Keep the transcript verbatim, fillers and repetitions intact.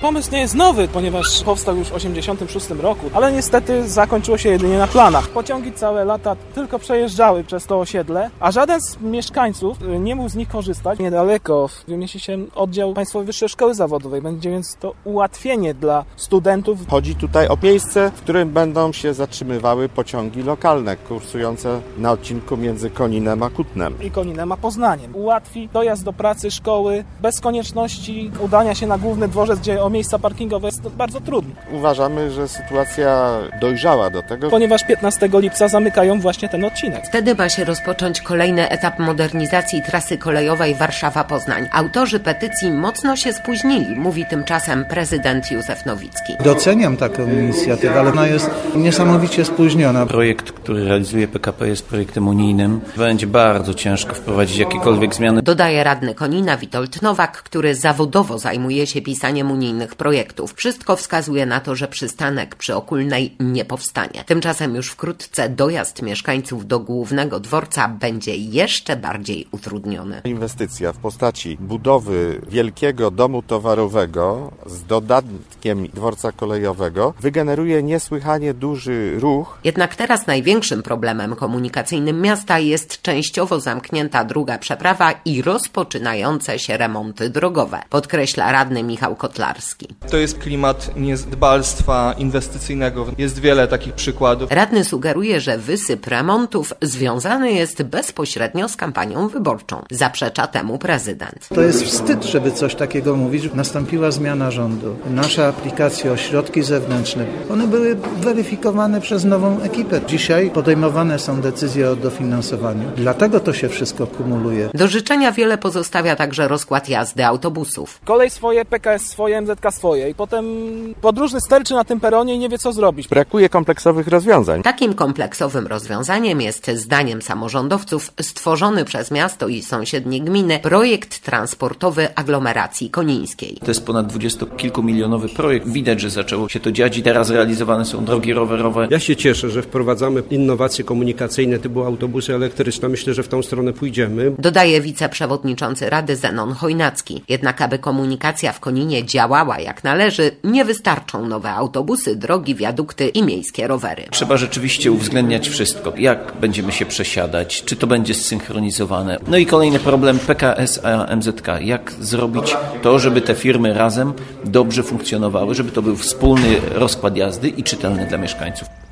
Pomysł nie jest nowy, ponieważ powstał już w osiemdziesiątym szóstym roku, ale niestety zakończyło się jedynie na planach. Pociągi całe lata tylko przejeżdżały przez to osiedle, a żaden z mieszkańców nie mógł z nich korzystać. Niedaleko mieści się oddział Państwowej Wyższej Szkoły Zawodowej, będzie więc to ułatwienie dla studentów. Chodzi tutaj o miejsce, w którym będą się zatrzymywały pociągi lokalne, kursujące na odcinku między Koninem a Kutnem. I Koninem a Poznaniem. Ułatwi dojazd do pracy, szkoły, bez konieczności udania się na główny dworzec, gdzie o miejsca parkingowe jest bardzo trudno. Uważamy, że sytuacja dojrzała do tego, ponieważ piętnastego lipca zamykają właśnie ten odcinek. Wtedy ma się rozpocząć kolejny etap modernizacji trasy kolejowej Warszawa-Poznań. Autorzy petycji mocno się spóźnili, mówi tymczasem prezydent Józef Nowicki. Doceniam taką inicjatywę, ale ona jest niesamowicie spóźniona. Projekt, który realizuje P K P, jest projektem unijnym. Będzie bardzo ciężko wprowadzić jakiekolwiek zmiany. Dodaje radny Konina Witold Nowak, który zawodowo zajmuje się pisaniem unijnych projektów. Wszystko wskazuje na to, że przystanek przy Okulnej nie powstanie. Tymczasem już wkrótce dojazd mieszkańców do głównego dworca będzie jeszcze bardziej utrudniony. Inwestycja w postaci budowy wielkiego domu towarowego z dodatkiem dworca kolejowego wygeneruje niesłychanie duży ruch. Jednak teraz największym problemem komunikacyjnym miasta jest częściowo zamknięta druga przeprawa i rozpoczynające się remonty drogowe, podkreśla radny Michał Kotlarski. To jest klimat niedbalstwa inwestycyjnego. Jest wiele takich przykładów. Radny sugeruje, że wysyp remontów związany jest bezpośrednio z kampanią wyborczą. Zaprzecza temu prezydent. To jest wstyd, żeby coś takiego mówić. Nastąpiła zmiana rządu. Nasze aplikacje o środki zewnętrzne, one były weryfikowane przez nową ekipę. Dzisiaj podejmowane są decyzje o dofinansowaniu. Dlatego to się wszystko kumuluje. Do życzenia wiele pozostawia także rozkład jazdy autobusów. Kolej swoje, P K S swoje, M Z K swoje i potem podróżny sterczy na tym peronie i nie wie, co zrobić. Brakuje kompleksowych rozwiązań. Takim kompleksowym rozwiązaniem jest, zdaniem samorządowców, stworzony przez miasto i sąsiednie gminy projekt transportowy aglomeracji konińskiej. To jest ponad dwudziestokilkumilionowy projekt. Widać, że zaczęło się to dziać i teraz realizowane są drogi rowerowe. Ja się cieszę, że wprowadzamy innowacje komunikacyjne typu autobusy elektryczne. Myślę, że w tą stronę pójdziemy. Dodaje wiceprzewodniczący Rady Zenon Chojnacki. Jednak aby komunikacja w Koninie działała jak należy, nie wystarczą nowe autobusy, drogi, wiadukty i miejskie rowery. Trzeba rzeczywiście uwzględniać wszystko. Jak będziemy się przesiadać, czy to będzie zsynchronizowane. No i kolejny problem P K S a M Z K. Jak zrobić to, żeby te firmy razem dobrze funkcjonowały, żeby to był wspólny rozkład jazdy i czytelny dla mieszkańców.